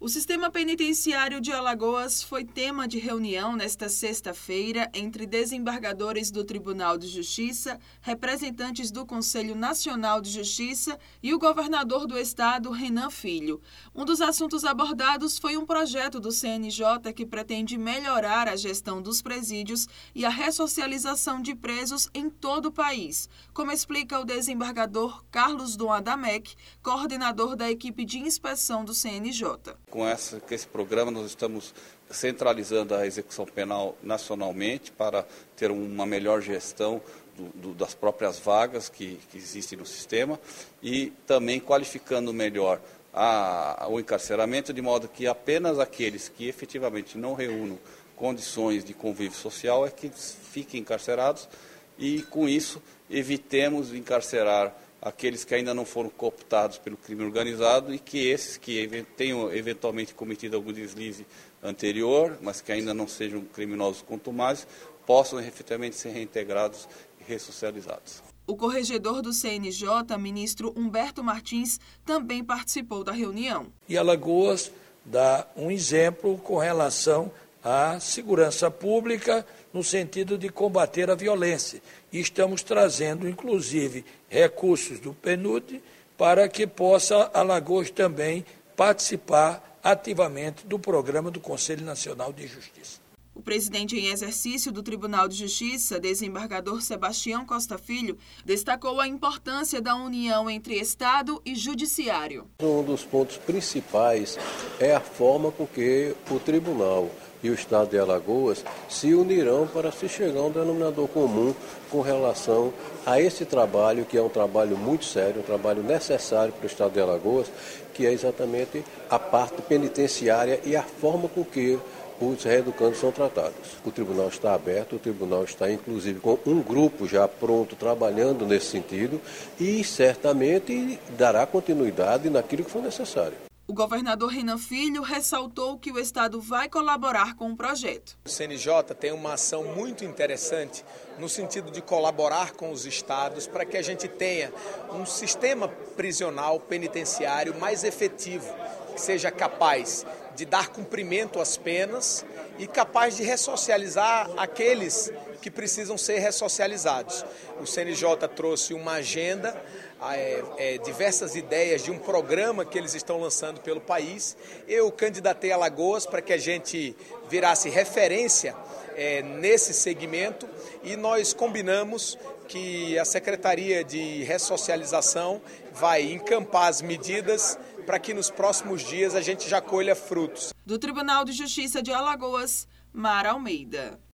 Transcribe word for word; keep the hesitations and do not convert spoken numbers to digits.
O sistema penitenciário de Alagoas foi tema de reunião nesta sexta-feira entre desembargadores do Tribunal de Justiça, representantes do Conselho Nacional de Justiça e o governador do estado, Renan Filho. Um dos assuntos abordados foi um projeto do C N J que pretende melhorar a gestão dos presídios e a ressocialização de presos em todo o país, como explica o desembargador Carlos Dom Adamec, coordenador da equipe de inspeção do C N J. Com, essa, com esse programa, nós estamos centralizando a execução penal nacionalmente para ter uma melhor gestão do, do, das próprias vagas que, que existem no sistema e também qualificando melhor a, o encarceramento, de modo que apenas aqueles que efetivamente não reúnam condições de convívio social é que fiquem encarcerados e, com isso, evitemos encarcerar aqueles que ainda não foram cooptados pelo crime organizado e que esses que tenham eventualmente cometido algum deslize anterior, mas que ainda não sejam criminosos contumazes, possam efetivamente ser reintegrados e ressocializados. O corregedor do C N J, ministro Humberto Martins, também participou da reunião. E Alagoas dá um exemplo com relação à segurança pública no sentido de combater a violência. E estamos trazendo, inclusive, recursos do P N U D para que possa Alagoas também participar ativamente do programa do Conselho Nacional de Justiça. O presidente em exercício do Tribunal de Justiça, desembargador Sebastião Costa Filho, destacou a importância da união entre Estado e Judiciário. Um dos pontos principais é a forma com que o Tribunal e o Estado de Alagoas se unirão para se chegar a um denominador comum com relação a esse trabalho, que é um trabalho muito sério, um trabalho necessário para o Estado de Alagoas, que é exatamente a parte penitenciária e a forma com que os reeducandos são tratados. O tribunal está aberto, o tribunal está inclusive com um grupo já pronto trabalhando nesse sentido e certamente dará continuidade naquilo que for necessário. O governador Renan Filho ressaltou que o Estado vai colaborar com o projeto. O C N J tem uma ação muito interessante no sentido de colaborar com os estados para que a gente tenha um sistema prisional penitenciário mais efetivo, que seja capaz de dar cumprimento às penas e capaz de ressocializar aqueles que precisam ser ressocializados. O C N J trouxe uma agenda, é, é, diversas ideias de um programa que eles estão lançando pelo país. Eu candidatei a Alagoas para que a gente virasse referência é, nesse segmento e nós combinamos que a Secretaria de Ressocialização vai encampar as medidas para que nos próximos dias a gente já colha frutos. Do Tribunal de Justiça de Alagoas, Mara Almeida.